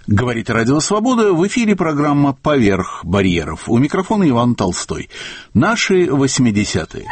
Говорит Радио Свобода, в эфире программа «Поверх барьеров». У микрофона Иван Толстой. Наши 80-е.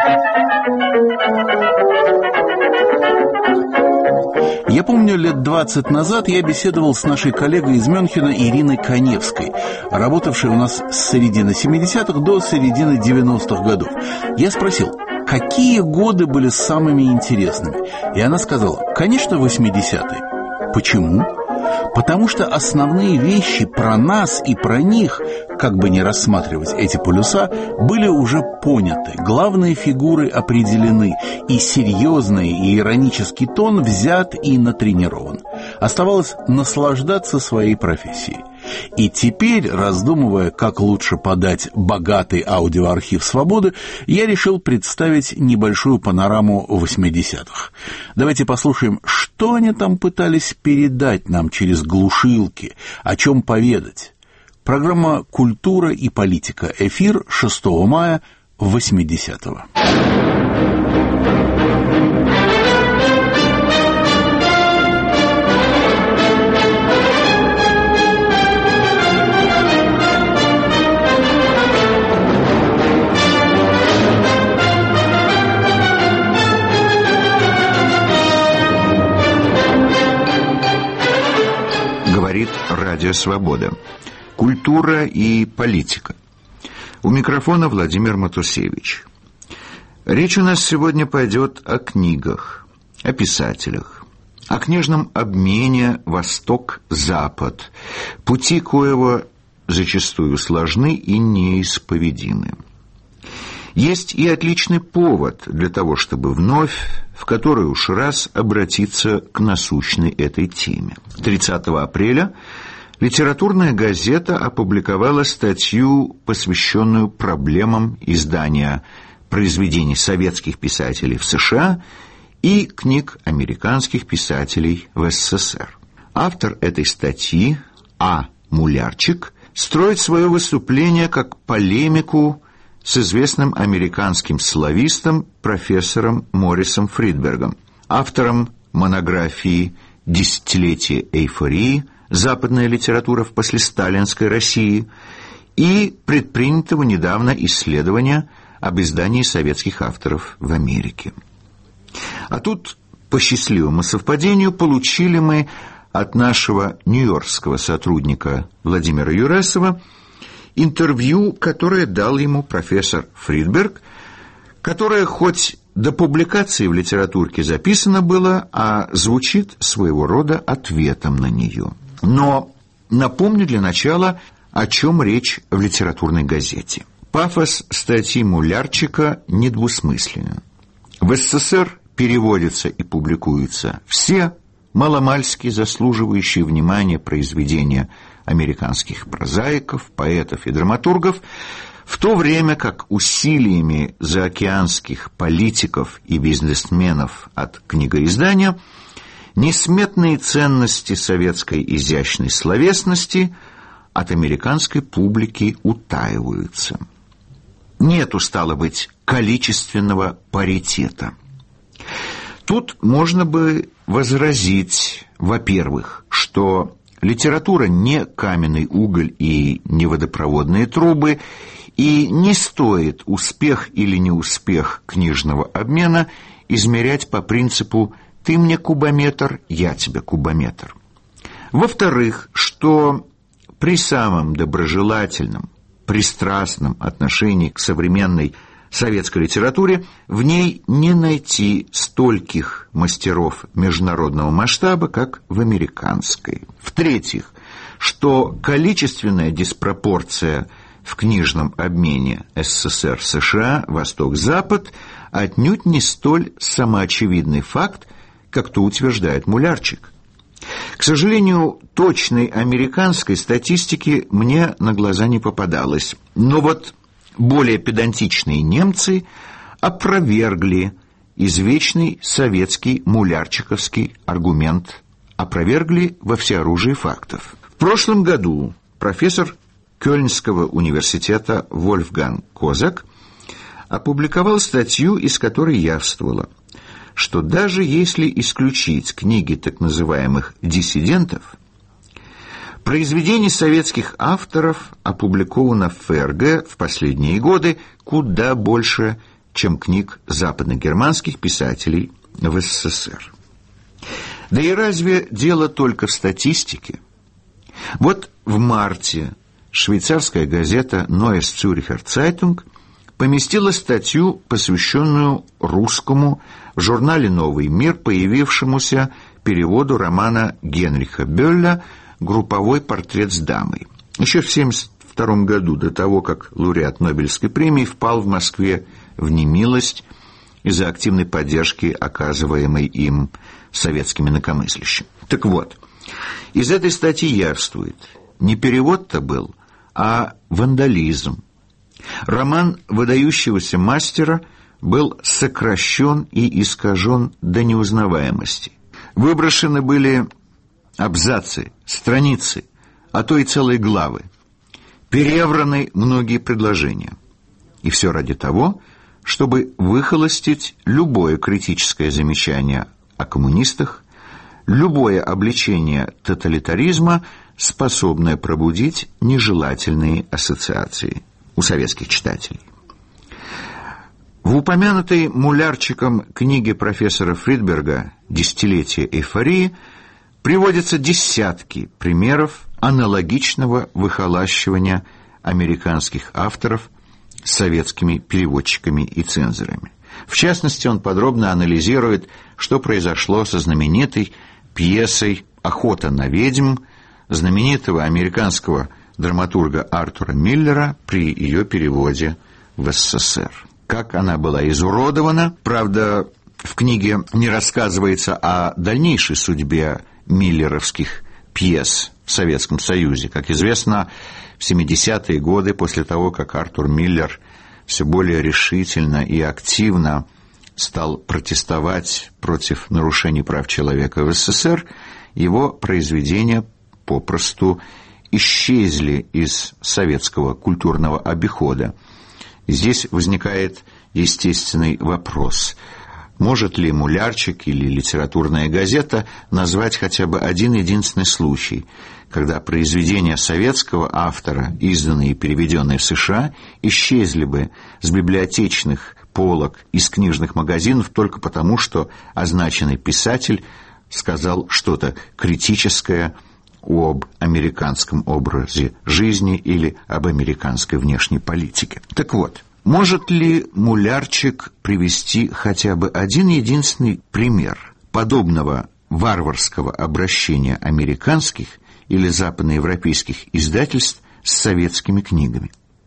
Я помню, лет 20 назад я беседовал с нашей коллегой из Мюнхена Ириной Коневской, работавшей у нас с середины 70-х до середины 90-х годов. Я спросил, какие годы были самыми интересными? И она сказала, конечно, 80-е. Почему? Потому что основные вещи про нас и про них, как бы ни рассматривать эти полюса, были уже поняты, главные фигуры определены, и серьезный и иронический тон взят и натренирован. Оставалось наслаждаться своей профессией. И теперь, раздумывая, как лучше подать богатый аудиоархив «Свободы», я решил представить небольшую панораму 80-х. Давайте послушаем, что они там пытались передать нам через глушилки, о чем поведать. Программа «Культура и политика». Эфир 6 мая 80-го. Говорит Радио Свобода. Культура и политика. У микрофона Владимир Матусевич. Речь у нас сегодня пойдет о книгах, о писателях, о книжном обмене Восток-Запад, пути коего зачастую сложны и неисповедимы. Есть и отличный повод для того, чтобы вновь, в который уж раз, обратиться к насущной этой теме. 30 апреля литературная газета опубликовала статью, посвященную проблемам издания произведений советских писателей в США и книг американских писателей в СССР. Автор этой статьи, А. Мулярчик, строит свое выступление как полемику с известным американским славистом профессором Моррисом Фридбергом, автором монографии «Десятилетие эйфории. Западная литература в послесталинской России» и предпринятого недавно исследования об издании советских авторов в Америке. А тут, по счастливому совпадению, получили мы от нашего нью-йоркского сотрудника Владимира Юресова интервью, которое дал ему профессор Фридберг, которое хоть до публикации в литературке записано было, а звучит своего рода ответом на нее. Но напомню для начала, о чем речь в литературной газете. Пафос статьи Мулярчика недвусмысленен. В СССР переводятся и публикуются все маломальски заслуживающие внимания произведения американских прозаиков, поэтов и драматургов, в то время как усилиями заокеанских политиков и бизнесменов от книгоиздания несметные ценности советской изящной словесности от американской публики утаиваются. Нету, стало быть, количественного паритета. Тут можно бы возразить, во-первых, что литература не каменный уголь и не водопроводные трубы, и не стоит успех или неуспех книжного обмена измерять по принципу «ты мне кубометр, я тебе кубометр». Во-вторых, что при самом доброжелательном, пристрастном отношении к современной советской литературе в ней не найти стольких мастеров международного масштаба, как в американской. В-третьих, что количественная диспропорция в книжном обмене СССР-США, Восток-Запад отнюдь не столь самоочевидный факт, как то утверждает Мулярчик. К сожалению, точной американской статистики мне на глаза не попадалось, но вот более педантичные немцы опровергли извечный советский мулярчиковский аргумент, опровергли во всеоружии фактов. В прошлом году профессор Кёльнского университета Вольфганг Козак опубликовал статью, из которой явствовало, что даже если исключить книги так называемых диссидентов, Произведений советских авторов опубликовано в ФРГ в последние годы куда больше, чем книг западногерманских писателей в СССР. Да и разве дело только в статистике? Вот в марте швейцарская газета «Neues Zürcher Zeitung» поместила статью, посвященную русскому в журнале «Новый мир» появившемуся переводу романа Генриха Бёлля «Групповой портрет с дамой». Еще в 1972 году, до того, как лауреат Нобелевской премии впал в Москве в немилость из-за активной поддержки, оказываемой им советскими инакомыслящими. Так вот, из этой статьи явствует, не перевод-то был, а вандализм. Роман выдающегося мастера был сокращен и искажен до неузнаваемости. Выброшены были абзацы, страницы, а то и целые главы. Перевраны многие предложения. И все ради того, чтобы выхолостить любое критическое замечание о коммунистах, любое обличение тоталитаризма, способное пробудить нежелательные ассоциации у советских читателей. В упомянутой Мулярчиком книге профессора Фридберга «Десятилетие эйфории» приводятся десятки примеров аналогичного выхолащивания американских авторов советскими переводчиками и цензорами. В частности, он подробно анализирует, что произошло со знаменитой пьесой «Охота на ведьм» знаменитого американского драматурга Артура Миллера при ее переводе в СССР. Как она была изуродована. Правда, в книге не рассказывается о дальнейшей судьбе миллеровских пьес в Советском Союзе. Как известно, в 70-е годы, после того, как Артур Миллер все более решительно и активно стал протестовать против нарушений прав человека в СССР, его произведения попросту исчезли из советского культурного обихода. Здесь возникает естественный вопрос: может ли Мулярчик или литературная газета назвать хотя бы один единственный случай, когда произведения советского автора, изданные и переведенные в США, исчезли бы с библиотечных полок, из книжных магазинов только потому, что означенный писатель сказал что-то критическое об американском образе жизни или об американской внешней политике. Так вот, может ли Мулярчик привести хотя бы один единственный пример подобного варварского обращения американских или западноевропейских издательств с советскими книгами?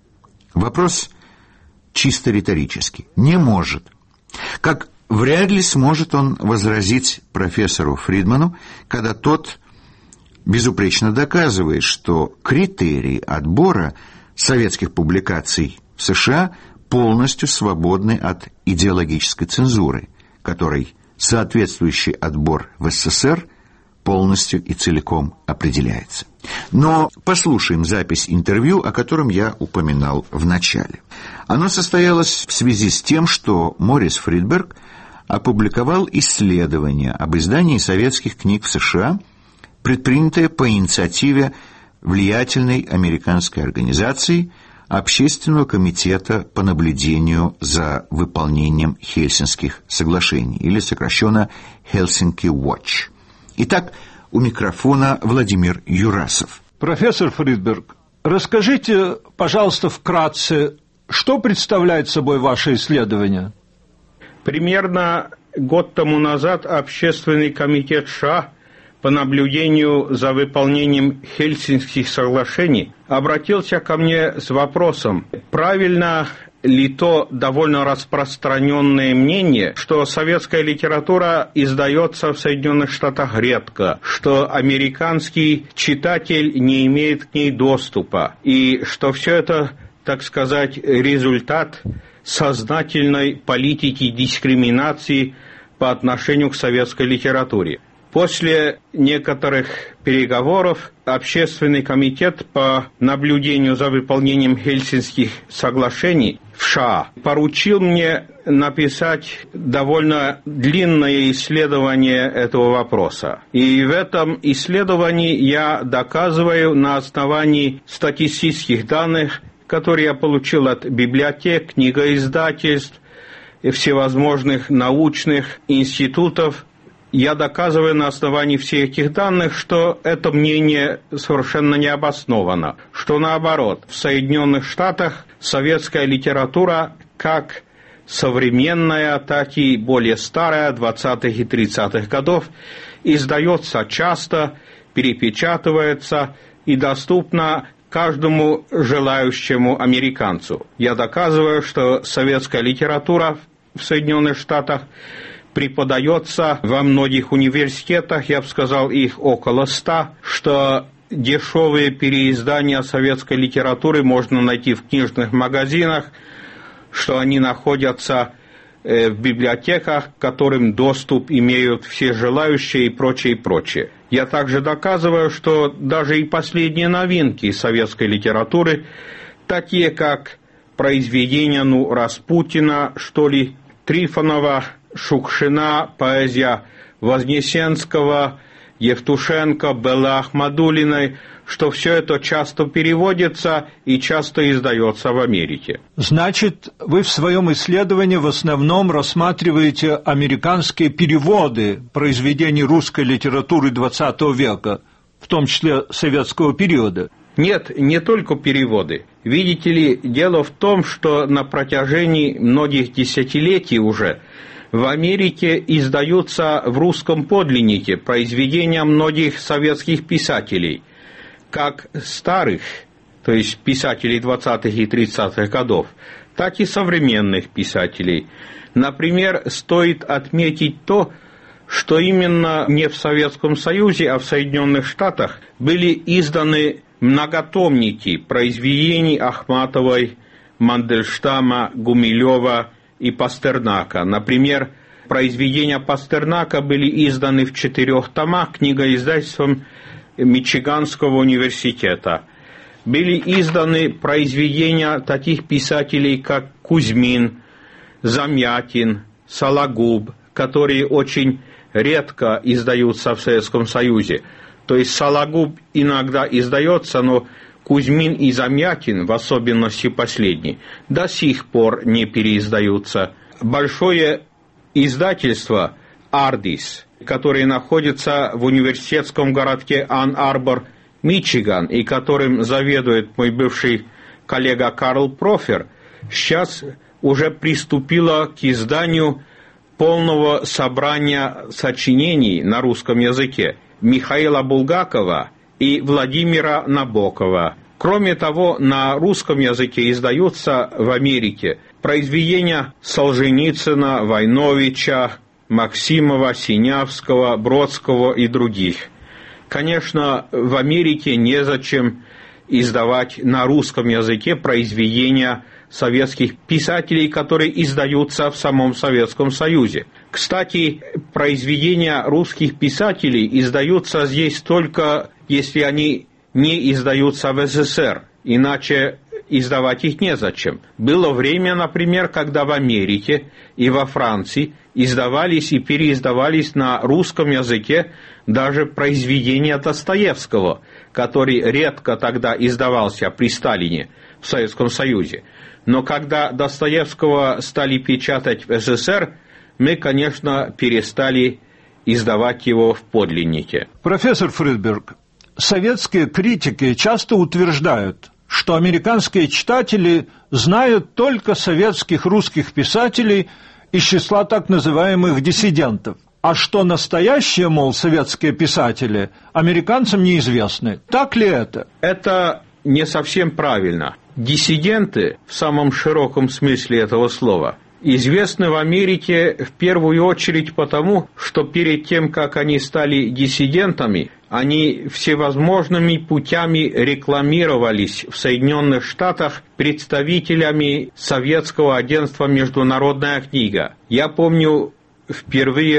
Вопрос чисто риторический. Не может. Как вряд ли сможет он возразить профессору Фридману, когда тот безупречно доказывает, что критерии отбора советских публикаций в США полностью свободны от идеологической цензуры, которой соответствующий отбор в СССР полностью и целиком определяется. Но послушаем запись интервью, о котором я упоминал в начале. Оно состоялось в связи с тем, что Морис Фридберг опубликовал исследование об издании советских книг в США, предпринятое по инициативе влиятельной американской организации Общественного комитета по наблюдению за выполнением Хельсинских соглашений, или сокращенно Helsinki Watch. Итак, у микрофона Владимир Юрасов. Профессор Фридберг, расскажите, пожалуйста, вкратце, что представляет собой ваше исследование? Примерно год тому назад Общественный комитет США по наблюдению за выполнением Хельсинских соглашений обратился ко мне с вопросом, правильно ли то довольно распространенное мнение, что советская литература издается в Соединенных Штатах редко, что американский читатель не имеет к ней доступа, и что все это, так сказать, результат сознательной политики дискриминации по отношению к советской литературе. После некоторых переговоров Общественный комитет по наблюдению за выполнением Хельсинских соглашений в США поручил мне написать довольно длинное исследование этого вопроса. И в этом исследовании я доказываю на основании статистических данных, которые я получил от библиотек, книгоиздательств, всевозможных научных институтов. Я доказываю на основании всех этих данных, что это мнение совершенно не обосновано, что наоборот, в Соединенных Штатах советская литература как современная, так и более старая, 20-х и 30-х годов, издается часто, перепечатывается и доступна каждому желающему американцу. Я доказываю, что советская литература в Соединенных Штатах преподается во многих университетах, я бы сказал, их около 100, что дешевые переиздания советской литературы можно найти в книжных магазинах, что они находятся в библиотеках, к которым доступ имеют все желающие и прочее, и прочее. Я также доказываю, что даже и последние новинки советской литературы, такие как произведения Распутина, что ли, Трифонова, Шукшина, поэзия Вознесенского, Евтушенко, Беллы Ахмадуллиной, что все это часто переводится и часто издается в Америке. Значит, вы в своем исследовании в основном рассматриваете американские переводы произведений русской литературы XX века, в том числе советского периода? Нет, не только переводы. Видите ли, дело в том, что на протяжении многих десятилетий уже в Америке издаются в русском подлиннике произведения многих советских писателей, как старых, то есть писателей 20-х и 30-х годов, так и современных писателей. Например, стоит отметить то, что именно не в Советском Союзе, а в Соединенных Штатах были изданы многотомники произведений Ахматовой, Мандельштама, Гумилева и Пастернака. Например, произведения Пастернака были изданы в 4 томах книгоиздательством Мичиганского университета. Были изданы произведения таких писателей, как Кузьмин, Замятин, Сологуб, которые очень редко издаются в Советском Союзе. То есть Сологуб иногда издается, но Кузьмин и Замятин, в особенности последний, до сих пор не переиздаются. Большое издательство «Ардис», которое находится в университетском городке Ан-Арбор, Мичиган, и которым заведует мой бывший коллега Карл Профер, сейчас уже приступило к изданию полного собрания сочинений на русском языке Михаила Булгакова и Владимира Набокова. Кроме того, на русском языке издаются в Америке произведения Солженицына, Войновича, Максимова, Синявского, Бродского и других. Конечно, в Америке незачем издавать на русском языке произведения советских писателей, которые издаются в самом Советском Союзе. Кстати, произведения русских писателей издаются здесь только, если они не издаются в СССР, иначе издавать их незачем. Было время, например, когда в Америке и во Франции издавались и переиздавались на русском языке даже произведения Достоевского, который редко тогда издавался при Сталине в Советском Союзе. Но когда Достоевского стали печатать в СССР, мы, конечно, перестали издавать его в подлиннике. Профессор Фридберг, советские критики часто утверждают, что американские читатели знают только советских русских писателей из числа так называемых диссидентов, а что настоящие, мол, советские писатели американцам неизвестны. Так ли это? Это не совсем правильно. Диссиденты, в самом широком смысле этого слова, известны в Америке в первую очередь потому, что перед тем, как они стали диссидентами, они всевозможными путями рекламировались в Соединенных Штатах представителями советского агентства «Международная книга». Я помню, впервые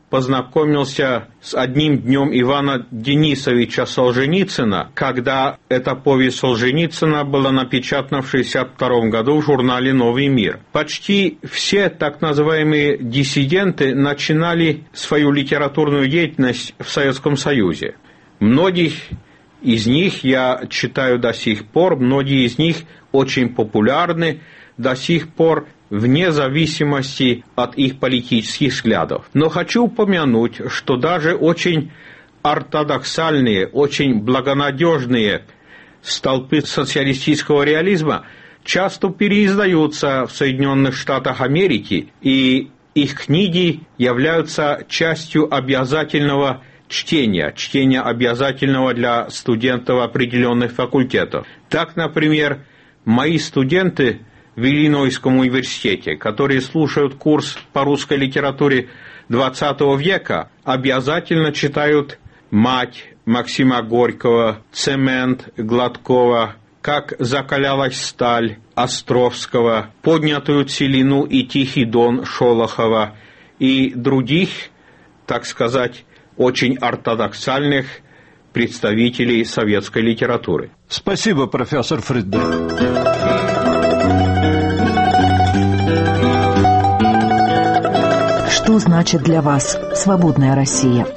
познакомился с одним днем Ивана Денисовича Солженицына, когда эта повесть Солженицына была напечатана в 1962 году в журнале «Новый мир». Почти все так называемые диссиденты начинали свою литературную деятельность в Советском Союзе. Многих из них я читаю до сих пор, многие из них очень популярны до сих пор, вне зависимости от их политических взглядов. Но хочу упомянуть, что даже очень ортодоксальные, очень благонадежные столпы социалистического реализма часто переиздаются в Соединенных Штатах Америки, и их книги являются частью обязательного чтения обязательного для студентов определенных факультетов. Так, например, мои студенты в Иллинойском университете, которые слушают курс по русской литературе XX века, обязательно читают «Мать» Максима Горького, «Цемент» Гладкова, «Как закалялась сталь» Островского, «Поднятую целину» и «Тихий дон» Шолохова и других, так сказать, очень ортодоксальных представителей советской литературы. Спасибо, профессор Фридберг. Что значит для вас свободная Россия?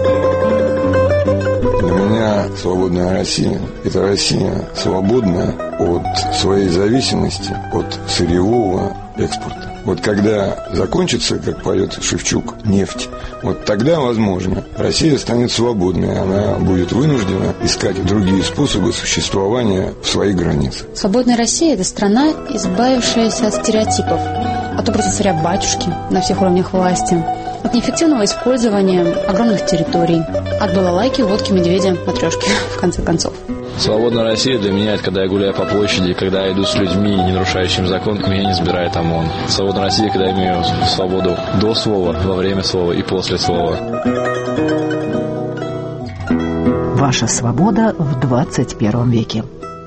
Для меня свободная Россия – это Россия свободная от своей зависимости от сырьевого экспорта. Вот когда закончится, как поет Шевчук, нефть, вот тогда, возможно, Россия станет свободной. Она будет вынуждена искать другие способы существования в своих границах. Свободная Россия – это страна, избавившаяся от стереотипов, от образа царя-батюшки на всех уровнях власти, от неэффективного использования огромных территорий, от балалайки, водки, медведя, матрешки, в конце концов. Свободная Россия для меня – это когда я гуляю по площади, когда я иду с людьми, не нарушающими закон, меня не забирает ОМОН. Свободная Россия, когда я имею свободу до слова, во время слова и после слова. Ваша свобода в 21 веке.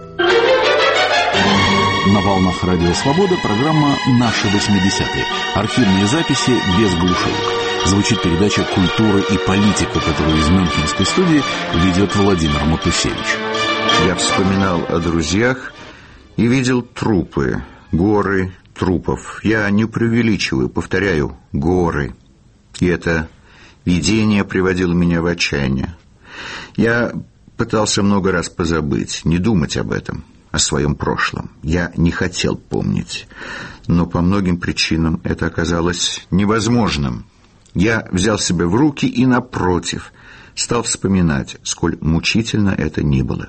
На волнах Радио Свобода программа «Наши 80-е». Архивные записи без глушилок. Звучит передача «Культура и политика», которую из Мюнхенской студии ведет Владимир Матусевич. Я вспоминал о друзьях и видел трупы, горы трупов. Я не преувеличиваю, повторяю, горы. И это видение приводило меня в отчаяние. Я пытался много раз позабыть, не думать об этом, о своем прошлом. Я не хотел помнить, но по многим причинам это оказалось невозможным. Я взял себя в руки и, напротив, стал вспоминать, сколь мучительно это ни было.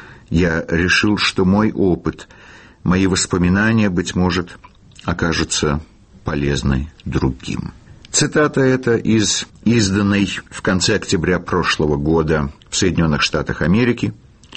Я решил, что мой опыт, мои воспоминания, быть может, окажутся полезны другим. Цитата эта из изданной в конце октября прошлого года в Соединенных Штатах Америки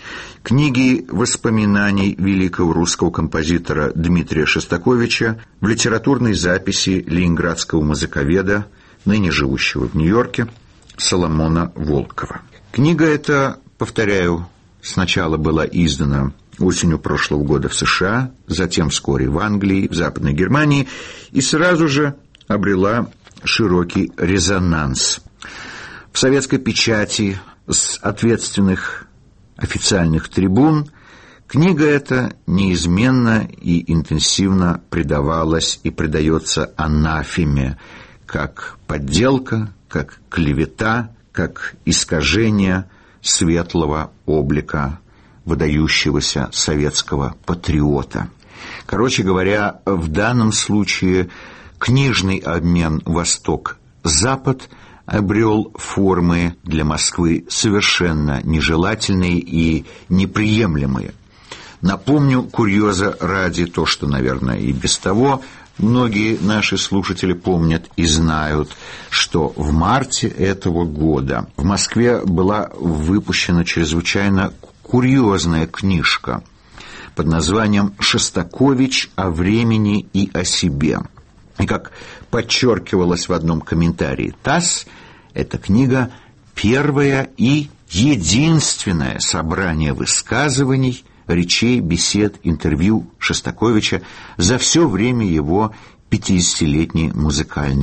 книги воспоминаний великого русского композитора Дмитрия Шостаковича в литературной записи ленинградского музыковеда, ныне живущего в Нью-Йорке, Соломона Волкова. Книга эта, повторяю, сначала была издана осенью прошлого года в США, затем вскоре в Англии, в Западной Германии и сразу же обрела широкий резонанс. В советской печати с ответственных официальных трибун книга эта неизменно и интенсивно предавалась и предается анафеме, как подделка, как клевета, как искажение светлого облика выдающегося советского патриота. Короче говоря, в данном случае книжный обмен Восток-Запад обрел формы для Москвы совершенно нежелательные и неприемлемые. Напомню курьеза ради то, что, наверное, и без того многие наши слушатели помнят и знают, что в марте этого года в Москве была выпущена чрезвычайно курьезная книжка под названием «Шостакович о времени и о себе». И, как подчеркивалось в одном комментарии ТАСС, эта книга – первое и единственное собрание высказываний, речей, бесед, интервью Шостаковича за все время его 50-летней музыкальной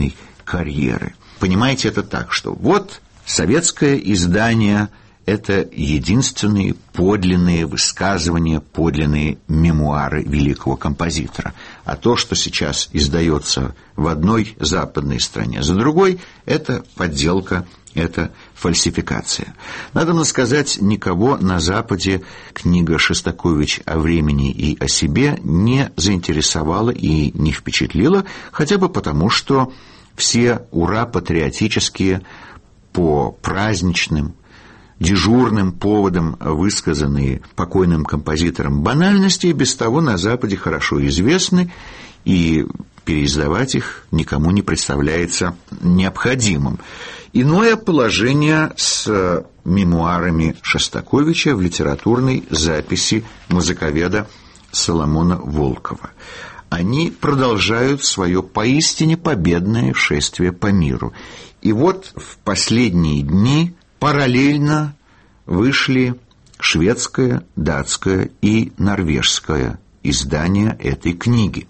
карьеры. Понимаете это так, что вот советское издание – это единственные подлинные высказывания, подлинные мемуары великого композитора. А то, что сейчас издается в одной западной стране за другой, это подделка, это фальсификация. Надо сказать, никого на Западе книга Шостакович о времени и о себе не заинтересовала и не впечатлила, хотя бы потому, что все ура-патриотические, по праздничным, дежурным поводам, высказанные покойным композитором банальности, и без того на Западе хорошо известны, и переиздавать их никому не представляется необходимым. Иное положение с мемуарами Шостаковича в литературной записи музыковеда Соломона Волкова. Они продолжают свое поистине победное шествие по миру. И вот в последние дни параллельно вышли шведское, датское и норвежское издание этой книги.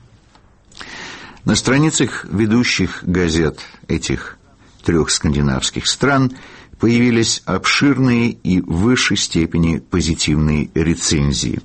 На страницах ведущих газет этих 3 скандинавских стран появились обширные и в высшей степени позитивные рецензии.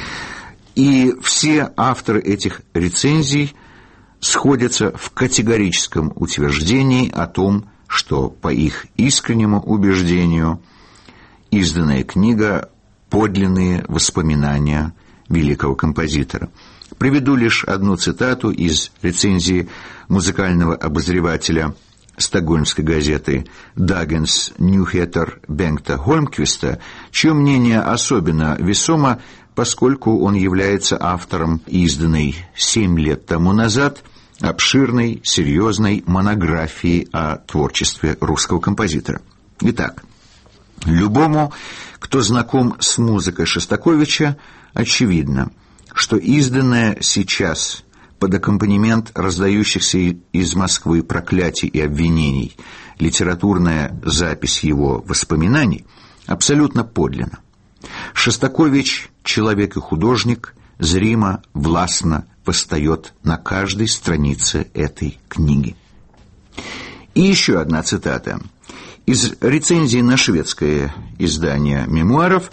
И все авторы этих рецензий сходятся в категорическом утверждении о том, что, по их искреннему убеждению, изданная книга – подлинные воспоминания великого композитора. Приведу лишь одну цитату из рецензии музыкального обозревателя стокгольмской газеты «Dagens Nyheter» Бенгта Хольмквиста, чье мнение особенно весомо, поскольку он является автором изданной 7 лет тому назад обширной, серьезной монографии о творчестве русского композитора. Итак, любому, кто знаком с музыкой Шостаковича, очевидно, что изданная сейчас под аккомпанемент раздающихся из Москвы проклятий и обвинений литературная запись его воспоминаний абсолютно подлинна. Шостакович, человек и художник, зримо, властно восстает на каждой странице этой книги. И еще одна цитата из рецензии на шведское издание мемуаров,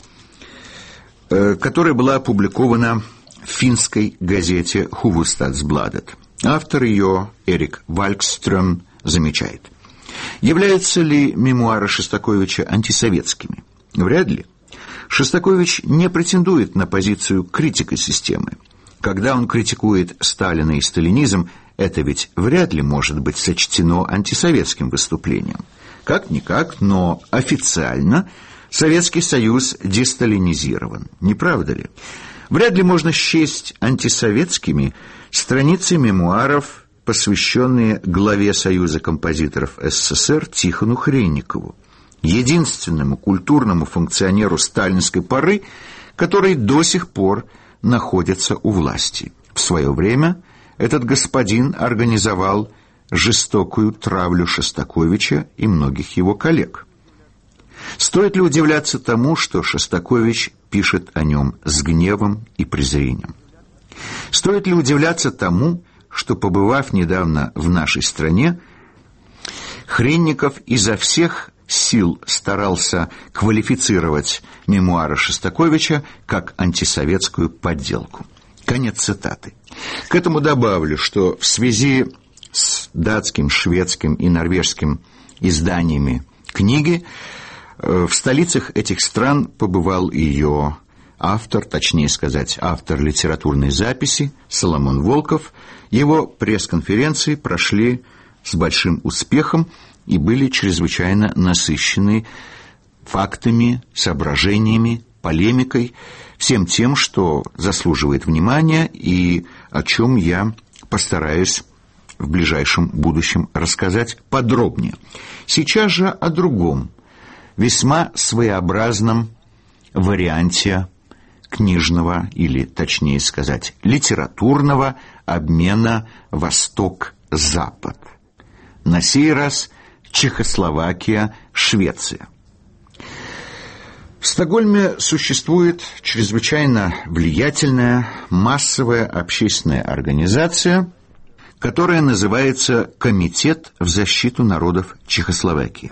которая была опубликована в финской газете «Hufvudstadsbladet». Автор ее, Эрик Валькстрём, замечает: являются ли мемуары Шостаковича антисоветскими? Вряд ли. Шостакович не претендует на позицию критика системы. Когда он критикует Сталина и сталинизм, это ведь вряд ли может быть сочтено антисоветским выступлением. Как-никак, но официально Советский Союз десталинизирован, не правда ли? Вряд ли можно счесть антисоветскими страницы мемуаров, посвященные главе Союза композиторов СССР Тихону Хренникову, единственному культурному функционеру сталинской поры, который до сих пор находится у власти. В свое время этот господин организовал жестокую травлю Шостаковича и многих его коллег. Стоит ли удивляться тому, что Шостакович пишет о нем с гневом и презрением? Стоит ли удивляться тому, что, побывав недавно в нашей стране, Хренников изо всех сил старался квалифицировать мемуары Шостаковича как антисоветскую подделку? Конец цитаты. К этому добавлю, что в связи с датским, шведским и норвежским изданиями книги в столицах этих стран побывал ее автор, точнее сказать, автор литературной записи Соломон Волков. Его пресс-конференции прошли с большим успехом и были чрезвычайно насыщены фактами, соображениями, полемикой, всем тем, что заслуживает внимания и о чем я постараюсь в ближайшем будущем рассказать подробнее. Сейчас же о другом, весьма своеобразном варианте книжного, или, точнее сказать, литературного обмена Восток-Запад. На сей раз Чехословакия, Швеция. В Стокгольме существует чрезвычайно влиятельная массовая общественная организация, которая называется «Комитет в защиту народов Чехословакии».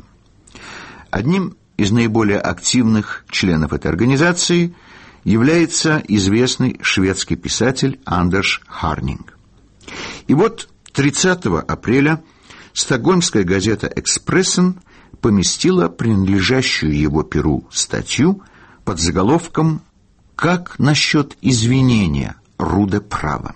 Одним из наиболее активных членов этой организации является известный шведский писатель Андерс Харнинг. И вот 30 апреля стокгольмская газета «Экспрессен» поместила принадлежащую его перу статью под заголовком «Как насчет извинения Руде права?».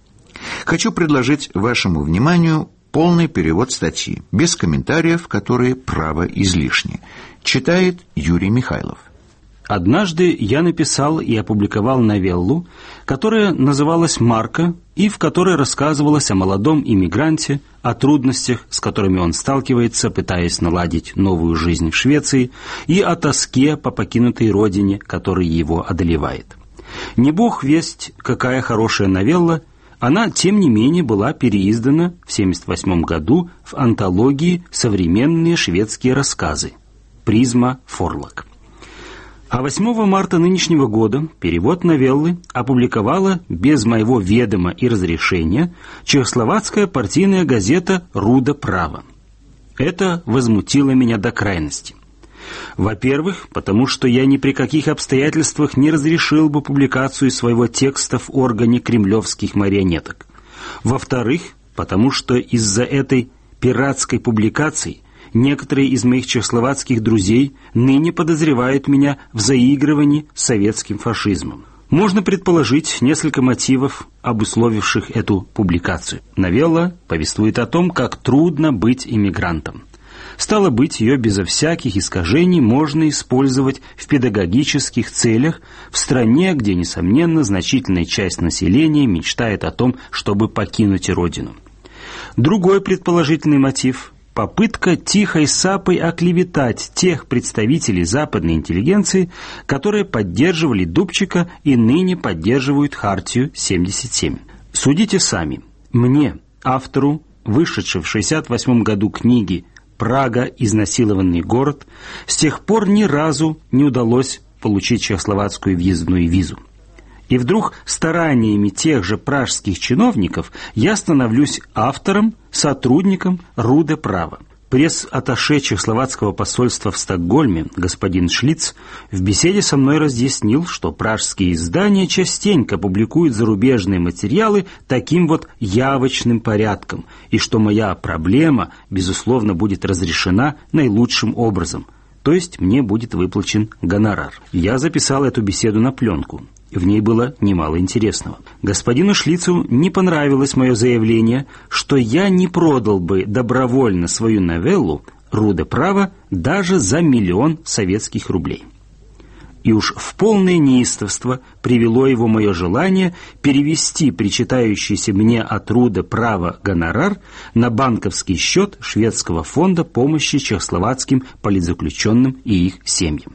Хочу предложить вашему вниманию полный перевод статьи, без комментариев, которые, право, излишни. Читает Юрий Михайлов. Однажды я написал и опубликовал новеллу, которая называлась «Марка», и в которой рассказывалось о молодом иммигранте, о трудностях, с которыми он сталкивается, пытаясь наладить новую жизнь в Швеции, и о тоске по покинутой родине, которая его одолевает. Не бог весть, какая хорошая новелла, она, тем не менее, была переиздана в 1978 году в антологии «Современные шведские рассказы» «Призма Форлок». А 8 марта нынешнего года перевод новеллы опубликовала без моего ведома и разрешения чехословацкая партийная газета «Руде права». Это возмутило меня до крайности. Во-первых, потому что я ни при каких обстоятельствах не разрешил бы публикацию своего текста в органе кремлевских марионеток. Во-вторых, потому что из-за этой пиратской публикации некоторые из моих чехословацких друзей ныне подозревают меня в заигрывании с советским фашизмом. Можно предположить несколько мотивов, обусловивших эту публикацию. Новелла повествует о том, как трудно быть иммигрантом. Стало быть, ее безо всяких искажений можно использовать в педагогических целях в стране, где, несомненно, значительная часть населения мечтает о том, чтобы покинуть родину. Другой предположительный мотив – попытка тихой сапой оклеветать тех представителей западной интеллигенции, которые поддерживали Дубчика и ныне поддерживают Хартию 77. Судите сами. Мне, автору, вышедшей в 1968 году книги «Прага. Изнасилованный город», с тех пор ни разу не удалось получить чехословацкую въездную визу. И вдруг стараниями тех же пражских чиновников я становлюсь автором, сотрудником Руде права. Пресс-атташе чехословацкого посольства в Стокгольме господин Шлиц в беседе со мной разъяснил, что пражские издания частенько публикуют зарубежные материалы таким вот явочным порядком, и что моя проблема, безусловно, будет разрешена наилучшим образом, то есть мне будет выплачен гонорар. Я записал эту беседу на пленку. В ней было немало интересного. Господину Шлицу не понравилось мое заявление, что я не продал бы добровольно свою новеллу «Руде права» даже за 1 000 000 советских рублей. И уж в полное неистовство привело его мое желание перевести причитающийся мне от Руде права гонорар на банковский счет Шведского фонда помощи чехословацким политзаключенным и их семьям.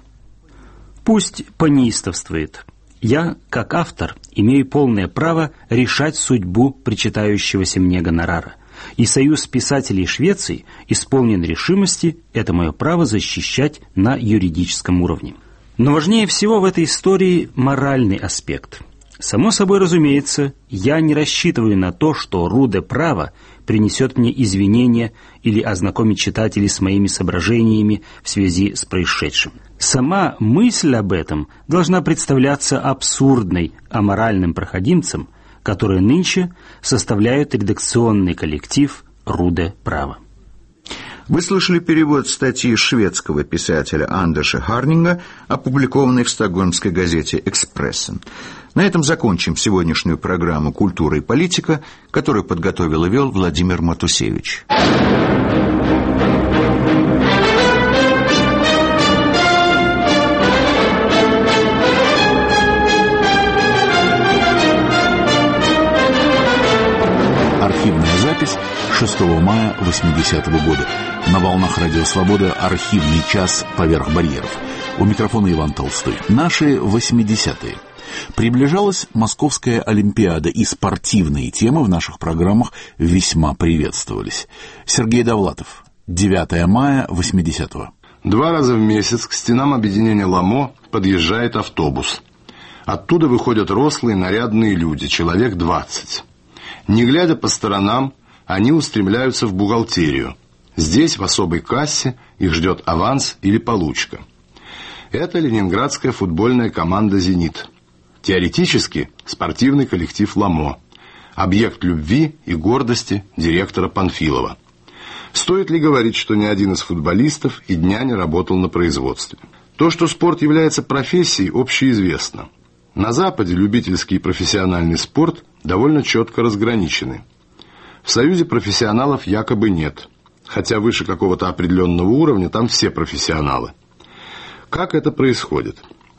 Пусть понеистовствует. Я, как автор, имею полное право решать судьбу причитающегося мне гонорара. И Союз писателей Швеции исполнен решимости это мое право защищать на юридическом уровне. Но важнее всего в этой истории моральный аспект. Само собой разумеется, я не рассчитываю на то, что Руде права принесет мне извинения или ознакомит читателей с моими соображениями в связи с происшедшим. Сама мысль об этом должна представляться абсурдной аморальным проходимцам, которые нынче составляют редакционный коллектив «Руде права». Вы слышали перевод статьи шведского писателя Андерса Харнинга, опубликованной в стокгольмской газете «Экспрессен». На этом закончим сегодняшнюю программу «Культура и политика», которую подготовил и вел Владимир Матусевич. Архивная запись 6 мая 80-го года. На волнах Радио Свобода архивный час «Поверх барьеров». У микрофона Иван Толстой. Наши 80-е. Приближалась Московская Олимпиада, и спортивные темы в наших программах весьма приветствовались. Сергей Довлатов. 9 мая 80-го. 2 раза в месяц к стенам объединения «Ламо» подъезжает автобус. Оттуда выходят рослые, нарядные люди, человек 20. Не глядя по сторонам, они устремляются в бухгалтерию. Здесь, в особой кассе, их ждет аванс или получка. Это ленинградская футбольная команда «Зенит». Теоретически спортивный коллектив «Ламо». Объект любви и гордости директора Панфилова. Стоит ли говорить, что ни один из футболистов и дня не работал на производстве? То, что спорт является профессией, общеизвестно. На Западе любительский и профессиональный спорт довольно четко разграничены. В Союзе профессионалов якобы нет, хотя выше какого-то определенного уровня там все профессионалы. Как это происходит?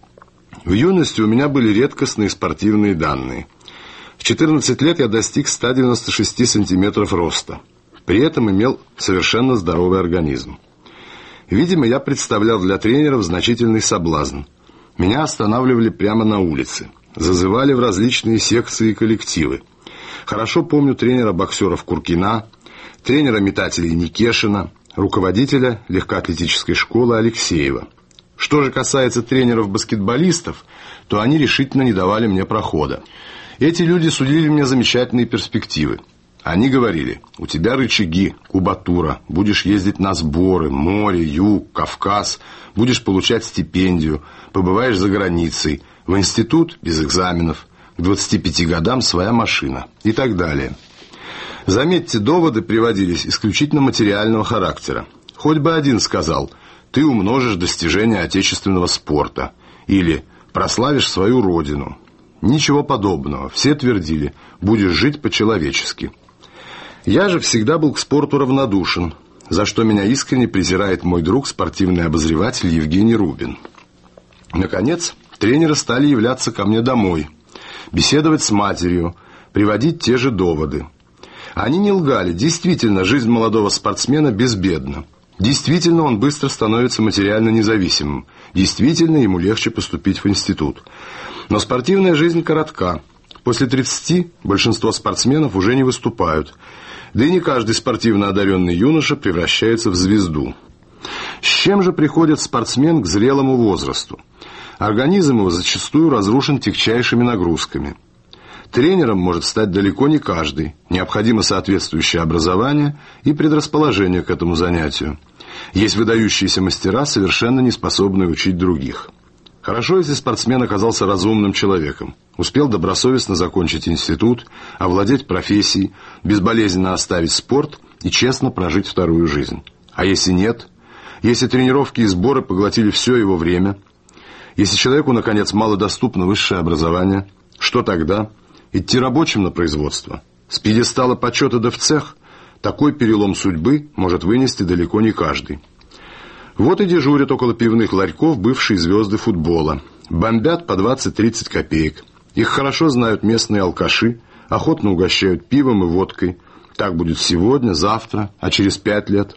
В юности у меня были редкостные спортивные данные. В 14 лет я достиг 196 сантиметров роста. При этом имел совершенно здоровый организм. Видимо, я представлял для тренеров значительный соблазн. Меня останавливали прямо на улице. Зазывали в различные секции и коллективы. Хорошо помню тренера боксеров Куркина, тренера метателей Никешина, руководителя легкоатлетической школы Алексеева. Что же касается тренеров-баскетболистов, то они решительно не давали мне прохода. Эти люди сулили мне замечательные перспективы. Они говорили: у тебя рычаги, кубатура, будешь ездить на сборы, море, юг, Кавказ, будешь получать стипендию, побываешь за границей, в институт без экзаменов, к 25 годам своя машина и так далее. Заметьте, доводы приводились исключительно материального характера. Хоть бы один сказал: ты умножишь достижения отечественного спорта, или прославишь свою родину. Ничего подобного. Все твердили: будешь жить по-человечески. Я же всегда был к спорту равнодушен, за что меня искренне презирает мой друг, спортивный обозреватель Евгений Рубин. Наконец, тренеры стали являться ко мне домой, беседовать с матерью, приводить те же доводы. Они не лгали. Действительно, жизнь молодого спортсмена безбедна. Действительно, он быстро становится материально независимым. Действительно, ему легче поступить в институт. Но спортивная жизнь коротка. После 30 большинство спортсменов уже не выступают. Да и не каждый спортивно одаренный юноша превращается в звезду. С чем же приходит спортсмен к зрелому возрасту? Организм его зачастую разрушен тягчайшими нагрузками. Тренером может стать далеко не каждый. Необходимо соответствующее образование и предрасположение к этому занятию. Есть выдающиеся мастера, совершенно не способные учить других. Хорошо, если спортсмен оказался разумным человеком, успел добросовестно закончить институт, овладеть профессией, безболезненно оставить спорт и честно прожить вторую жизнь. А если нет? Если тренировки и сборы поглотили все его время? Если человеку, наконец, малодоступно высшее образование, что тогда? Идти рабочим на производство? С пьедестала почета да в цех? Такой перелом судьбы может вынести далеко не каждый. Вот и дежурят около пивных ларьков бывшие звезды футбола. Бомбят по 20-30 копеек. Их хорошо знают местные алкаши, охотно угощают пивом и водкой. Так будет сегодня, завтра, а через 5 лет.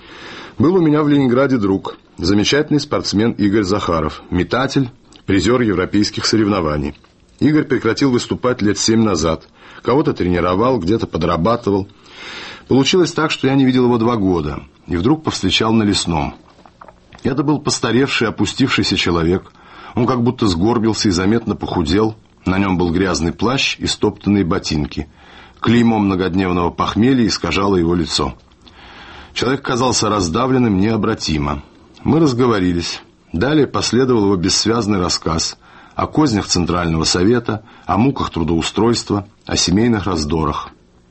Был у меня в Ленинграде друг, замечательный спортсмен Игорь Захаров, метатель, призер европейских соревнований. Игорь прекратил выступать лет 7 назад. Кого-то тренировал, где-то подрабатывал. Получилось так, что я не видел его 2 года. И вдруг повстречал на Лесном. Это был постаревший, опустившийся человек. Он как будто сгорбился и заметно похудел. На нем был грязный плащ и стоптанные ботинки. Клеймо многодневного похмелья искажало его лицо. Человек казался раздавленным необратимо. Мы разговорились. Далее последовал его бессвязный рассказ о кознях Центрального совета, о муках трудоустройства, о семейных раздорах.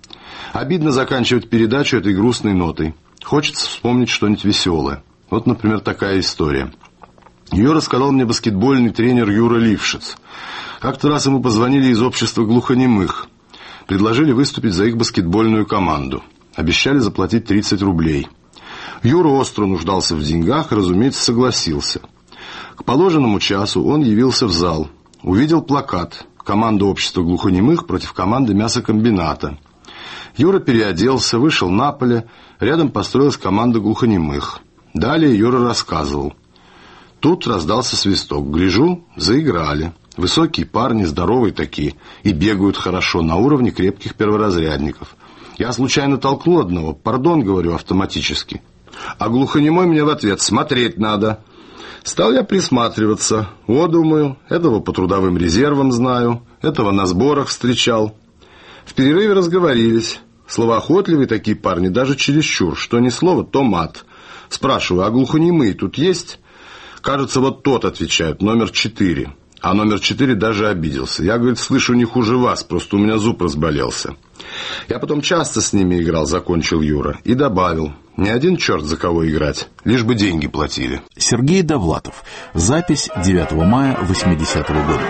Обидно заканчивать передачу этой грустной нотой. Хочется вспомнить что-нибудь веселое. Вот, например, такая история. Ее рассказал мне баскетбольный тренер Юра Лившиц. Как-то раз ему позвонили из общества глухонемых. Предложили выступить за их баскетбольную команду. Обещали заплатить 30 рублей. Юра остро нуждался в деньгах и, разумеется, согласился. К положенному часу он явился в зал. Увидел плакат: команда общества глухонемых против команды мясокомбината. Юра переоделся, вышел на поле. Рядом построилась команда глухонемых. Далее Юра рассказывал. Тут раздался свисток. Гляжу, заиграли. Высокие парни, здоровые такие, и бегают хорошо, на уровне крепких перворазрядников. Я случайно толкнул одного. «Пардон», говорю автоматически. А глухонемой мне в ответ: «Смотреть надо». Стал я присматриваться. О, думаю, этого по трудовым резервам знаю, этого на сборах встречал. В перерыве разговорились. Словоохотливые такие парни, даже чересчур. Что ни слово, то мат. Спрашиваю, а глухонемые тут есть? Кажется, вот тот отвечает, номер 4. А номер 4 даже обиделся. Я, говорит, слышу не хуже вас, просто у меня зуб разболелся. Я потом часто с ними играл, закончил Юра. И добавил, ни один черт за кого играть, лишь бы деньги платили. Сергей Довлатов. Запись 9 мая 80-го года.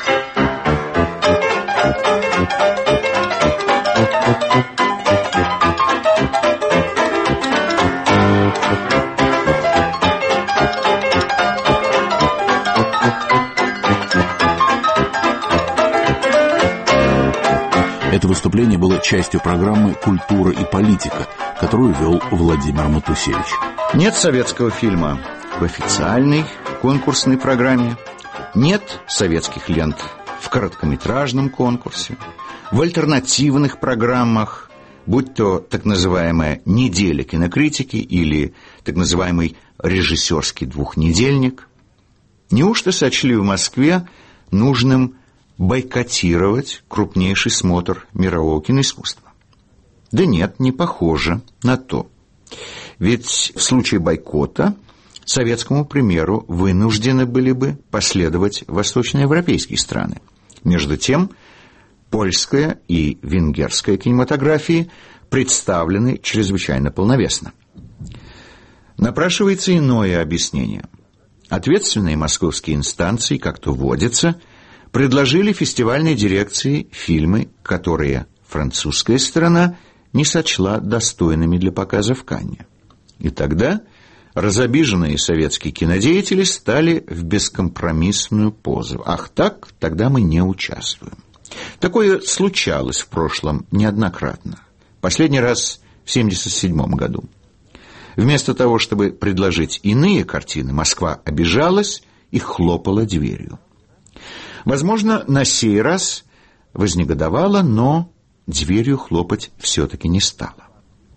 Это выступление было частью программы «Культура и политика», которую вел Владимир Матусевич. Нет советского фильма в официальной конкурсной программе, нет советских лент в короткометражном конкурсе, в альтернативных программах, будь то так называемая «Неделя кинокритики» или так называемый «Режиссерский двухнедельник». Неужто сочли в Москве нужным бойкотировать крупнейший смотр мирового киноискусства? Да нет, не похоже на то. Ведь в случае бойкота советскому примеру вынуждены были бы последовать восточноевропейские страны. Между тем, польская и венгерская кинематографии представлены чрезвычайно полновесно. Напрашивается иное объяснение. Ответственные московские инстанции, как то водится, предложили фестивальной дирекции фильмы, которые французская сторона не сочла достойными для показа в Канне. И тогда разобиженные советские кинодеятели стали в бескомпромиссную позу. Ах так, тогда мы не участвуем. Такое случалось в прошлом неоднократно. Последний раз в 1977 году. Вместо того, чтобы предложить иные картины, Москва обижалась и хлопала дверью. Возможно, на сей раз вознегодовала, но дверью хлопать все-таки не стала.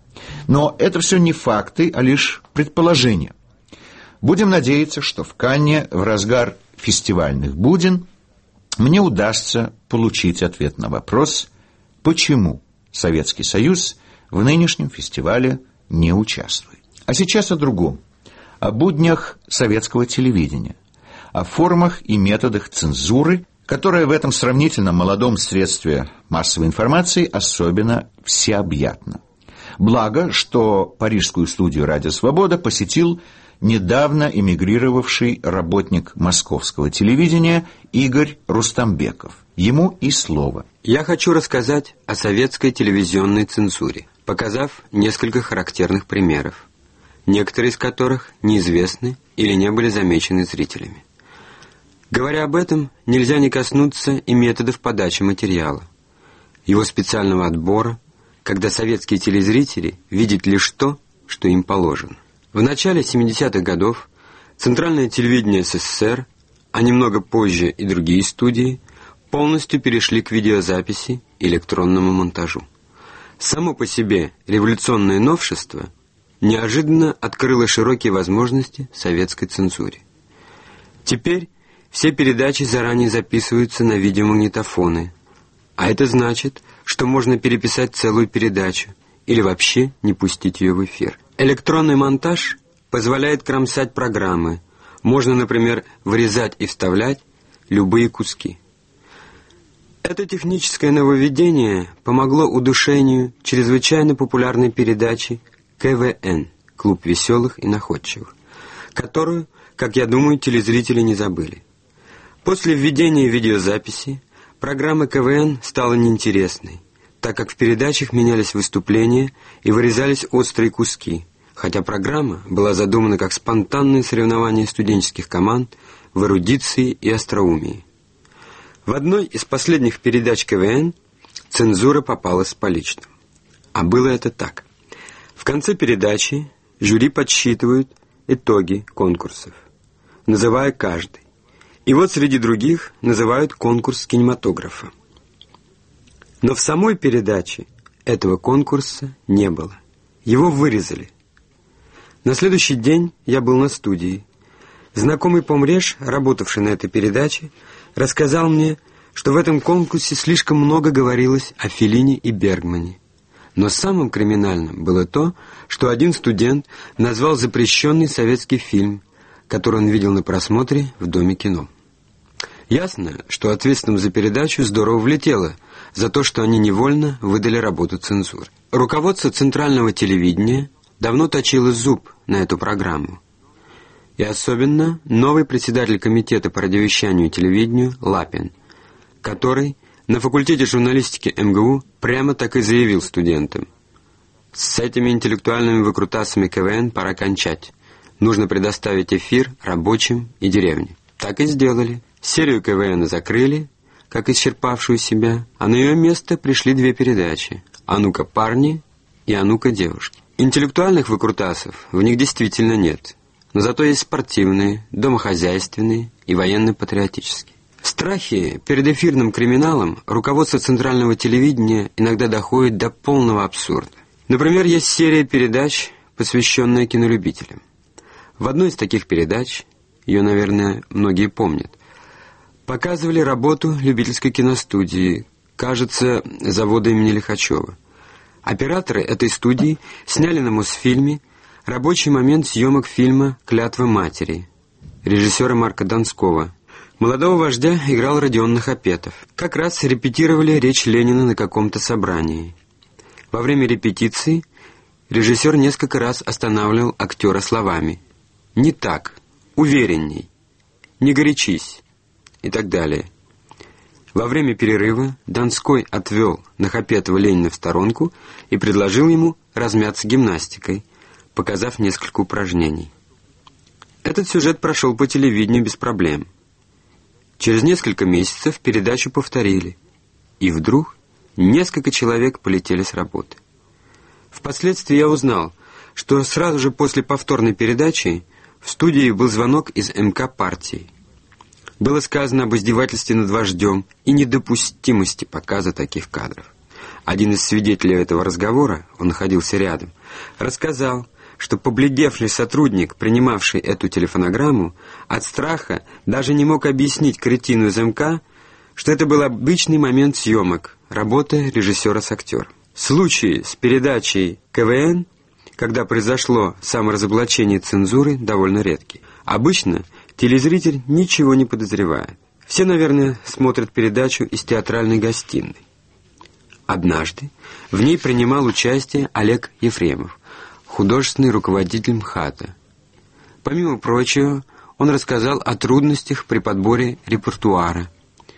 Но это все не факты, а лишь предположения. Будем надеяться, что в Канне в разгар фестивальных буден мне удастся получить ответ на вопрос, почему Советский Союз в нынешнем фестивале не участвует. А сейчас о другом. О буднях советского телевидения, о формах и методах цензуры, которая в этом сравнительно молодом средстве массовой информации особенно всеобъятна. Благо, что парижскую студию «Радио Свобода» посетил недавно эмигрировавший работник московского телевидения Игорь Рустамбеков. Ему и слово. Я хочу рассказать о советской телевизионной цензуре, показав несколько характерных примеров, некоторые из которых неизвестны или не были замечены зрителями. Говоря об этом, нельзя не коснуться и методов подачи материала, его специального отбора, когда советские телезрители видят лишь то, что им положено. В начале 70-х годов Центральное телевидение СССР, а немного позже и другие студии, полностью перешли к видеозаписи и электронному монтажу. Само по себе революционное новшество неожиданно открыло широкие возможности советской цензуре. Теперь все передачи заранее записываются на видеомагнитофоны, а это значит, что можно переписать целую передачу или вообще не пустить ее в эфир. Электронный монтаж позволяет кромсать программы. Можно, например, вырезать и вставлять любые куски. Это техническое нововведение помогло удушению чрезвычайно популярной передачи КВН «Клуб веселых и находчивых», которую, как я думаю, телезрители не забыли. После введения видеозаписи программа КВН стала неинтересной, так как в передачах менялись выступления и вырезались острые куски, хотя программа была задумана как спонтанное соревнование студенческих команд в эрудиции и остроумии. В одной из последних передач КВН цензура попала с поличным. А было это так. В конце передачи жюри подсчитывают итоги конкурсов, называя каждый. И вот среди других называют конкурс кинематографа. Но в самой передаче этого конкурса не было. Его вырезали. На следующий день я был на студии. Знакомый помреж, работавший на этой передаче, рассказал мне, что в этом конкурсе слишком много говорилось о Феллини и Бергмане. Но самым криминальным было то, что один студент назвал запрещенный советский фильм, который он видел на просмотре в Доме кино. Ясно, что ответственным за передачу здорово влетело за то, что они невольно выдали работу цензуры. Руководство Центрального телевидения давно точило зуб на эту программу. И особенно новый председатель комитета по радиовещанию и телевидению Лапин, который на факультете журналистики МГУ прямо так и заявил студентам: «С этими интеллектуальными выкрутасами КВН пора кончать. Нужно предоставить эфир рабочим и деревне». Так и сделали. Серию КВН закрыли, как исчерпавшую себя, а на ее место пришли две передачи: «А ну-ка, парни» и «А ну-ка, девушки». Интеллектуальных выкрутасов в них действительно нет, но зато есть спортивные, домохозяйственные и военно-патриотические. В страхе перед эфирным криминалом руководство Центрального телевидения иногда доходит до полного абсурда. Например, есть серия передач, посвященная кинолюбителям. В одной из таких передач, ее, наверное, многие помнят, показывали работу любительской киностудии, кажется, завода имени Лихачева. Операторы этой студии сняли на Мосфильме рабочий момент съемок фильма «Клятва матери» режиссера Марка Донского. Молодого вождя играл Родион Нахапетов. Как раз репетировали речь Ленина на каком-то собрании. Во время репетиции режиссер несколько раз останавливал актера словами: «Не так, уверенней, не горячись» и так далее. Во время перерыва Донской отвел Нахапетова Ленина в сторонку и предложил ему размяться гимнастикой, показав несколько упражнений. Этот сюжет прошел по телевидению без проблем. Через несколько месяцев передачу повторили, и вдруг несколько человек полетели с работы. Впоследствии я узнал, что сразу же после повторной передачи в студии был звонок из МК партии. Было сказано об издевательстве над вождем и недопустимости показа таких кадров. Один из свидетелей этого разговора, он находился рядом, рассказал, что побледневший сотрудник, принимавший эту телефонограмму, от страха даже не мог объяснить кретину из МК, что это был обычный момент съемок, работа режиссера с актером. Случаи с передачей КВН, когда произошло саморазоблачение цензуры, довольно редкие. Обычно телезритель ничего не подозревает. Все, наверное, смотрят передачу из театральной гостиной. Однажды в ней принимал участие Олег Ефремов, художественный руководитель МХАТа. Помимо прочего, он рассказал о трудностях при подборе репертуара.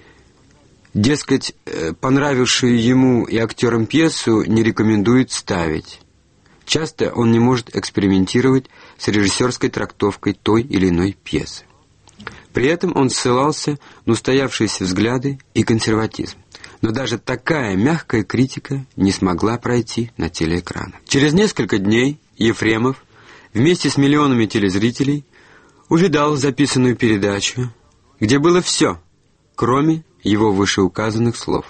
Дескать, понравившую ему и актерам пьесу не рекомендует ставить. Часто он не может экспериментировать с режиссерской трактовкой той или иной пьесы. При этом он ссылался на устоявшиеся взгляды и консерватизм. Но даже такая мягкая критика не смогла пройти на телеэкранах. Через несколько дней Ефремов вместе с миллионами телезрителей увидал записанную передачу, где было все, кроме его вышеуказанных слов.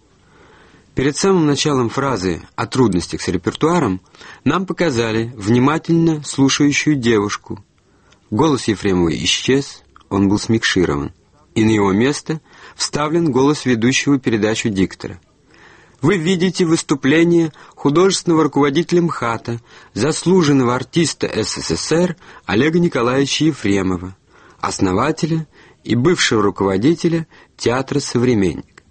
Перед самым началом фразы о трудностях с репертуаром нам показали внимательно слушающую девушку. Голос Ефремова исчез, он был смикширован, и на его место вставлен голос ведущего передачу диктора. Вы видите выступление художественного руководителя МХАТа, заслуженного артиста СССР Олега Николаевича Ефремова, основателя и бывшего руководителя театра «Современник».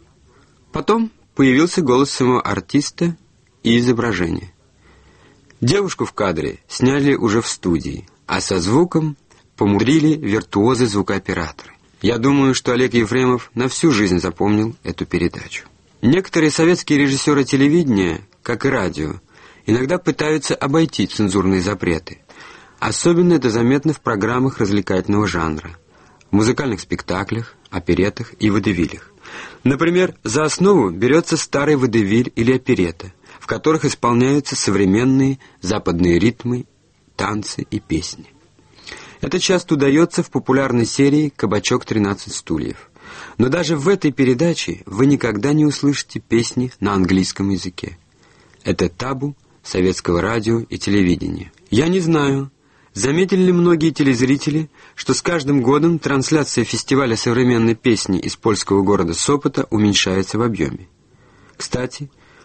Потом появился голос самого артиста и изображение. Девушку в кадре сняли уже в студии, а со звуком помудрили виртуозы-звукооператоры. Я думаю, что Олег Ефремов на всю жизнь запомнил эту передачу. Некоторые советские режиссеры телевидения, как и радио, иногда пытаются обойти цензурные запреты. Особенно это заметно в программах развлекательного жанра, в музыкальных спектаклях, опереттах и водевилях. Например, за основу берется старый водевиль или оперетта, в которых исполняются современные западные ритмы, танцы и песни. Это часто удается в популярной серии «Кабачок 13 стульев». Но даже в этой передаче вы никогда не услышите песни на английском языке. Это табу советского радио и телевидения. Я не знаю, заметили ли многие телезрители, что с каждым годом трансляция фестиваля современной песни из польского города Сопота уменьшается в объеме. Кстати,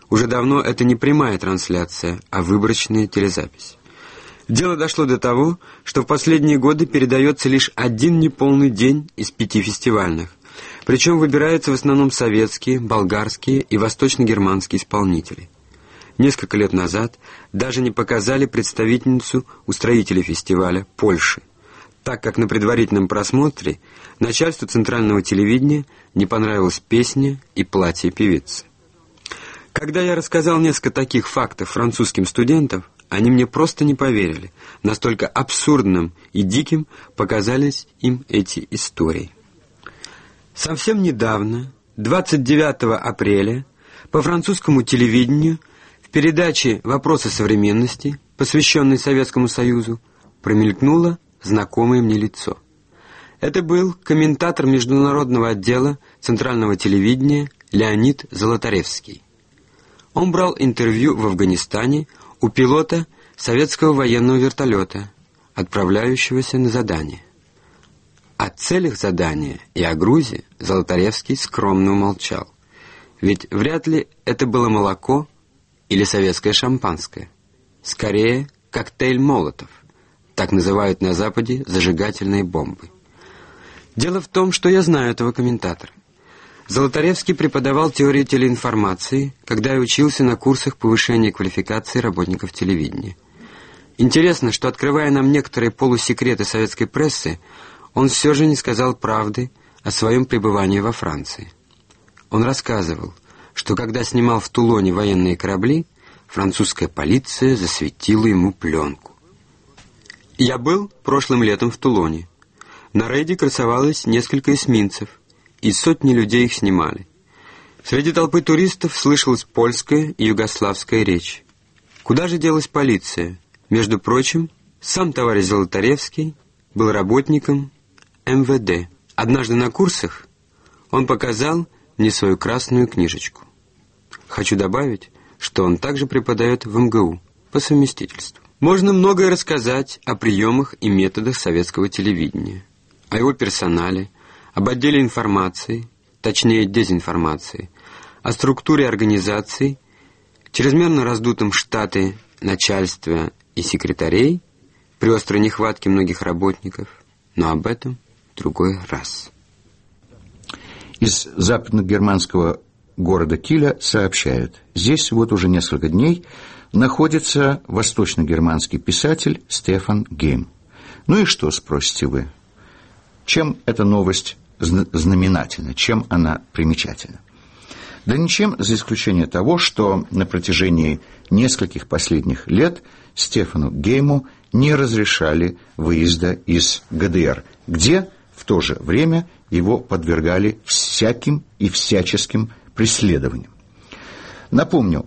Уже давно это не прямая трансляция, а выборочная телезапись. Дело дошло до того, что в последние годы передается лишь один неполный день из 5 фестивальных. Причем выбираются в основном советские, болгарские и восточно-германские исполнители. Несколько лет назад даже не показали представительницу устроителей фестиваля Польши, так как на предварительном просмотре начальству центрального телевидения не понравилась песня и платье певицы. Когда я рассказал несколько таких фактов французским студентам, они мне просто не поверили, настолько абсурдным и диким показались им эти истории. Совсем недавно, 29 апреля, по французскому телевидению в передаче «Вопросы современности», посвященной Советскому Союзу, промелькнуло знакомое мне лицо. Это был комментатор международного отдела Центрального телевидения Леонид Золотаревский. Он брал интервью в Афганистане у пилота советского военного вертолета, отправляющегося на задание. О целях задания и о грузе Золотаревский скромно умолчал, ведь вряд ли это было молоко или советское шампанское. Скорее, коктейль Молотов, так называют на Западе зажигательные бомбы. Дело в том, что я знаю этого комментатора. Золотаревский преподавал теорию телеинформации, когда я учился на курсах повышения квалификации работников телевидения. Интересно, что, открывая нам некоторые полусекреты советской прессы, он все же не сказал правды о своем пребывании во Франции. Он рассказывал, что когда снимал в Тулоне военные корабли, французская полиция засветила ему пленку. Я был прошлым летом в Тулоне. На рейде красовалось несколько эсминцев, и сотни людей их снимали. Среди толпы туристов слышалась польская и югославская речь. Куда же делась полиция? Между прочим, сам товарищ Золотаревский был работником МВД. Однажды на курсах он показал мне свою красную книжечку. Хочу добавить, что он также преподает в МГУ по совместительству. Можно многое рассказать о приемах и методах советского телевидения, о его персонале, об отделе информации, точнее дезинформации, о структуре организаций, чрезмерно раздутом штате начальства и секретарей, при острой нехватке многих работников, но об этом в другой раз. Из западно-германского города Киля сообщают, здесь вот уже несколько дней находится восточно-германский писатель Стефан Гейм. Ну и что, спросите вы? Чем эта новость знаменательна, чем она примечательна? Да ничем, за исключением того, что на протяжении нескольких последних лет Стефану Гейму не разрешали выезда из ГДР, где в то же время его подвергали всяким и всяческим преследованиям. Напомню,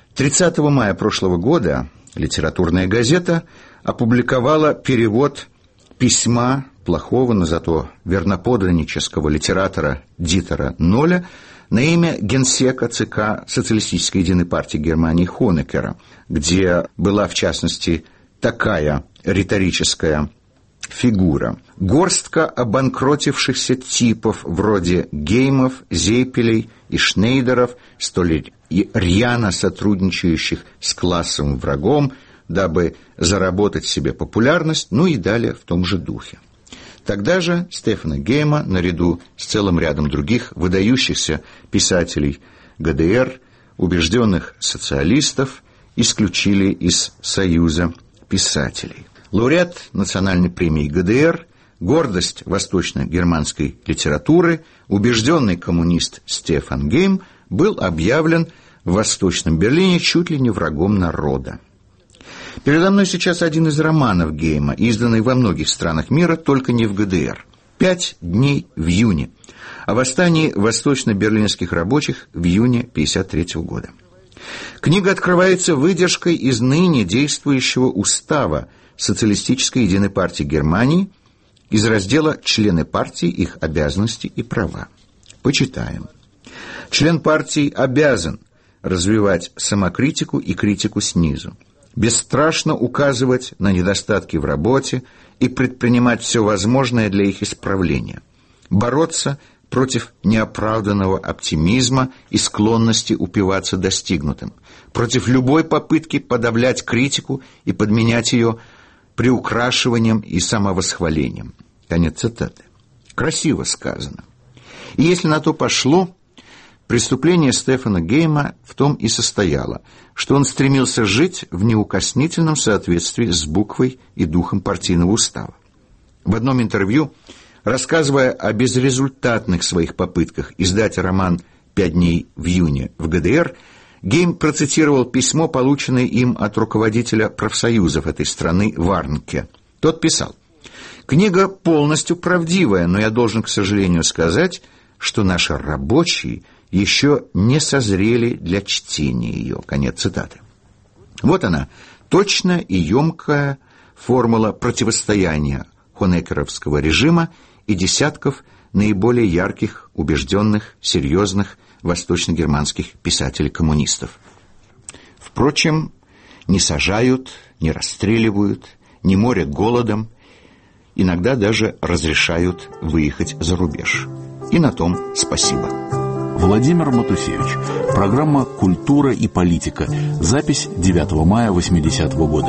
30 мая прошлого года литературная газета опубликовала перевод письма плохого, но зато верноподданнического литератора Дитера Ноля на имя генсека ЦК Социалистической единой партии Германии Хонекера, где была, в частности, такая риторическая фигура. Горстка обанкротившихся типов вроде Геймов, Зейпелей и Шнейдеров, столь рьяно сотрудничающих с классовым врагом, дабы заработать себе популярность, ну и далее в том же духе. Тогда же Стефана Гейма, наряду с целым рядом других выдающихся писателей ГДР, убежденных социалистов, исключили из Союза писателей. Лауреат национальной премии ГДР, гордость восточно-германской литературы, убежденный коммунист Стефан Гейм был объявлен в Восточном Берлине чуть ли не врагом народа. Передо мной сейчас один из романов Гейма, изданный во многих странах мира, только не в ГДР. «5 дней в июне», о восстании восточно-берлинских рабочих в июне 1953 года. Книга открывается выдержкой из ныне действующего устава Социалистической единой партии Германии из раздела «Члены партии, их обязанности и права». Почитаем. Член партии обязан развивать самокритику и критику снизу, бесстрашно указывать на недостатки в работе и предпринимать все возможное для их исправления, бороться против неоправданного оптимизма и склонности упиваться достигнутым, против любой попытки подавлять критику и подменять ее приукрашиванием и самовосхвалением. Конец цитаты. Красиво сказано. И если на то пошло, преступление Стефана Гейма в том и состояло, что он стремился жить в неукоснительном соответствии с буквой и духом партийного устава. В одном интервью, рассказывая о безрезультатных своих попытках издать роман «5 дней в июне» в ГДР, Гейм процитировал письмо, полученное им от руководителя профсоюзов этой страны Варнке. Тот писал: «Книга полностью правдивая, но я должен, к сожалению, сказать, что наши рабочие еще не созрели для чтения ее». Конец цитаты. Вот она, точная и емкая формула противостояния хонекеровского режима и десятков наиболее ярких, убежденных, серьезных восточно-германских писателей-коммунистов. Впрочем, не сажают, не расстреливают, не морят голодом, иногда даже разрешают выехать за рубеж. И на том спасибо. Владимир Матусевич. Программа «Культура и политика». Запись 9 мая 80-го года.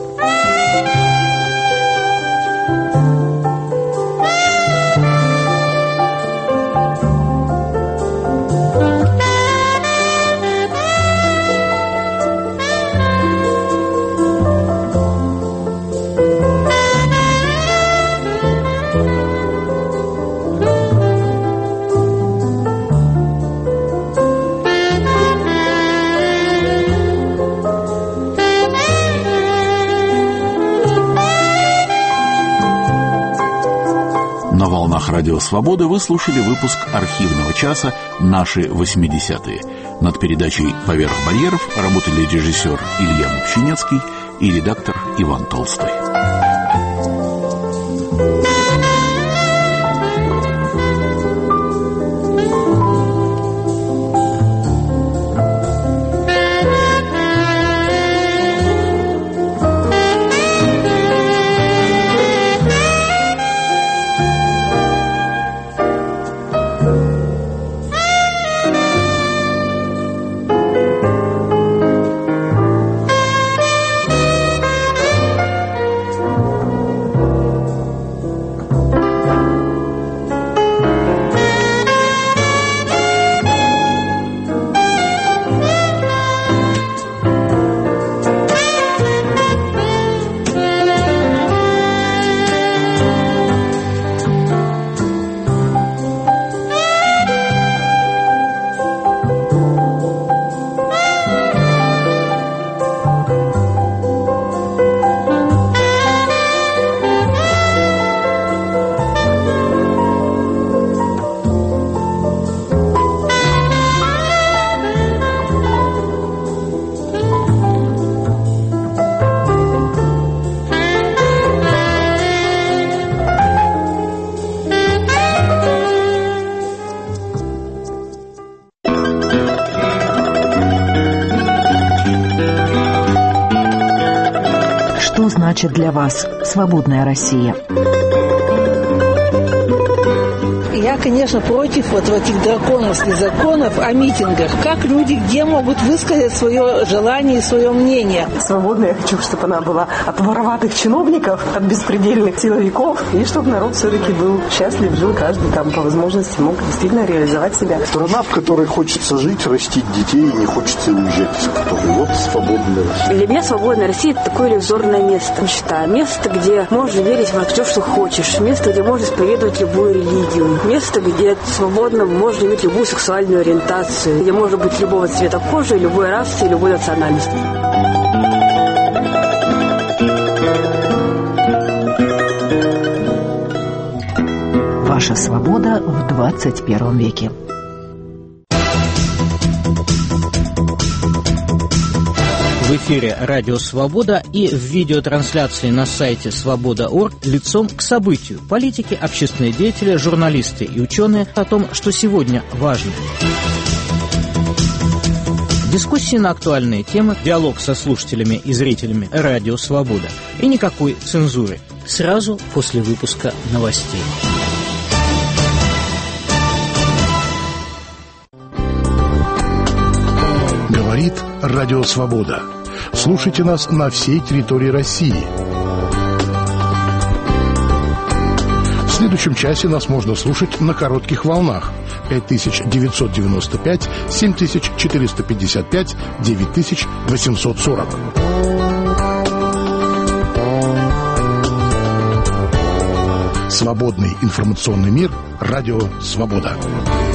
На волнах Радио Свобода вы слушали выпуск архивного часа «Наши 80-е». Над передачей «Поверх барьеров» работали режиссер Илья Мовчинецкий и редактор Иван Толстой. Что значит для вас свободная Россия? Я, конечно, против вот этих драконовских законов о митингах. Как люди где могут высказать свое желание и свое мнение? Свободная я хочу, чтобы она была от вороватых чиновников, от беспредельных силовиков, и чтобы народ все-таки был счастлив, жил каждый там по возможности, мог действительно реализовать себя. Страна, в которой хочется жить, растить детей, не хочется уезжать из которой. Вот свободная Россия. Для меня свободная Россия – это такое иллюзорное место, считаю. Место, где можно верить во все, что хочешь. Место, где можно исповедовать любую религию. Место, где свободно можно иметь любую сексуальную ориентацию, где можно быть любого цвета кожи, любой расы и любой национальности. Ваша свобода в 21 веке. В эфире «Радио Свобода» и в видеотрансляции на сайте свобода.орг лицом к событию. Политики, общественные деятели, журналисты и ученые о том, что сегодня важно. Дискуссии на актуальные темы, диалог со слушателями и зрителями «Радио Свобода» и никакой цензуры. Сразу после выпуска новостей. Говорит Радио Свобода. Слушайте нас на всей территории России. В следующем часе нас можно слушать на коротких волнах 5995, 7455, 9840. Свободный информационный мир. Радио Свобода.